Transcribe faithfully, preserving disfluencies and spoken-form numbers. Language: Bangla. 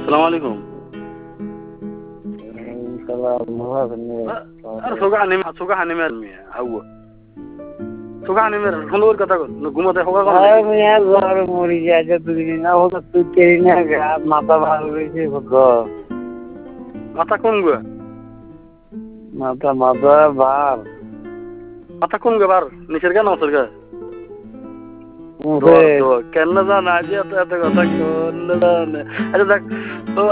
সালাম আলাইকুম আর সোগা হানি সোগা হানি মের মিয়া হাওয়া সোগা হানি মের সুন্দর কথা কর ঘুমাতে হোগা কোন আরে মিয়া জ্বর মরি যায় যে দুদিন না হলো তুই তেরি না মাথা ভালো হয়েছে গো মাথা কোন গো মাথা মাথা ভার মাথা কোন গো বার নিচের গা নসের গা মুখে কেন না জানা যে এত এত কথা কোন না আচ্ছা দেখ